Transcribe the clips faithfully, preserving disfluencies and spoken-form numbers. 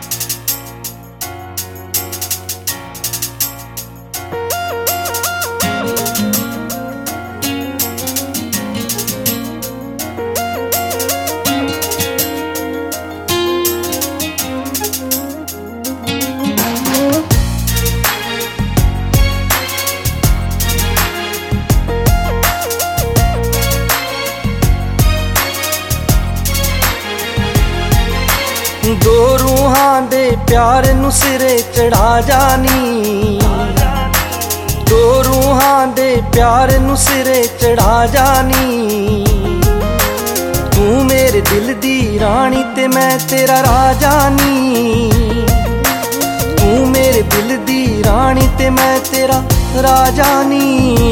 दो रूहां दे प्यार नू सिरे चढ़ा जानी, दो रूहां दे प्यार नू सिरे चढ़ा जानी। तू मेरे दिल दी रानी ते मैं तेरा राजा नी, तू मेरे दिल दी रानी ते मैं तेरा राजा नी।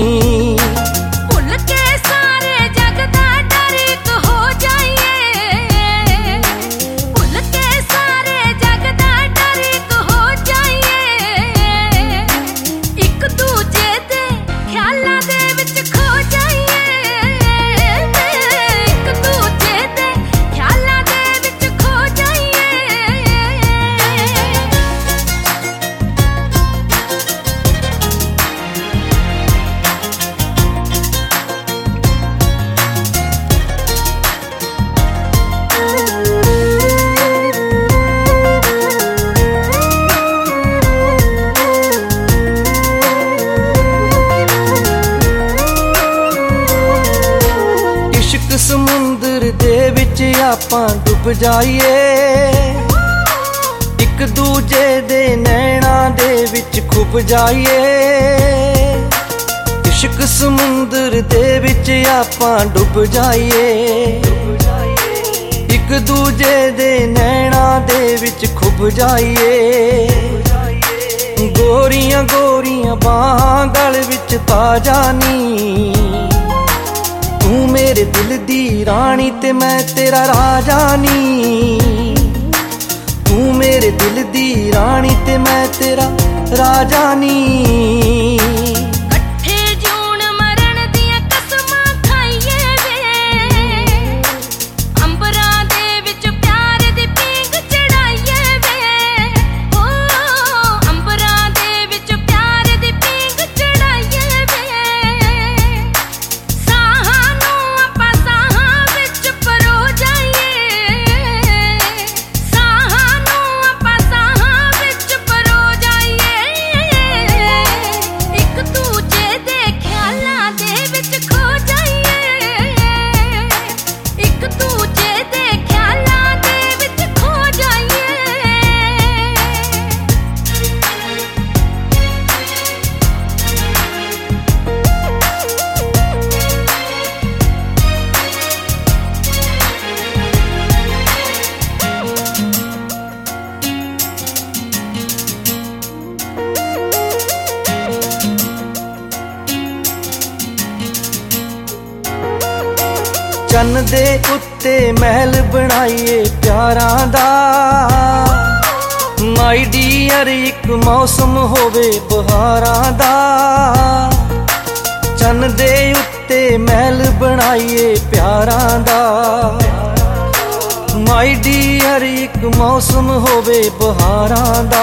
समुंदर दे विच आपां डुब जाइए, एक दूजे दे नैना दे विच खुब जाइए। इश्क समुंदर दे विच आपां डुब जाइए, एक दूजे दे नैना दे विच खुब जाइए। गोरियां गोरियां बाहां गल विच पा जानी, तू मेरे दिल दी रानी ते मैं तेरा राजा नी, तू मेरे दिल दी रानी ते मैं तेरा राजा नी। चन्न दे उत्ते महल बनाइए प्यारां दा, माई डियर एक मौसम होवे बहारां दा। चन्न दे उत्ते महल बनाइए प्यारां दा, माई डियर एक मौसम होवे बहारां दा।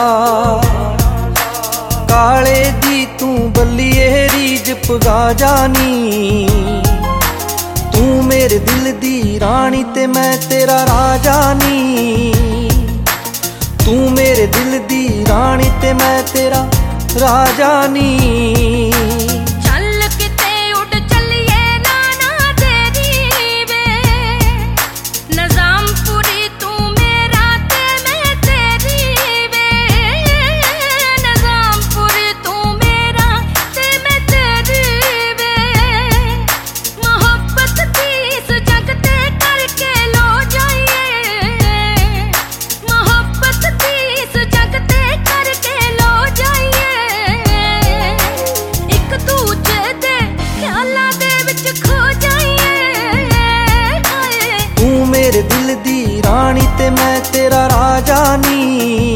काले दी तू बल्लिए रीज पगा जानी, तू मेरे दिल दी रानी ते मैं तेरा राजा नी, तू मेरे दिल दी रानी ते मैं तेरा राजा नी। मेरे दिल दी रानी ते मैं तेरा राजा नी।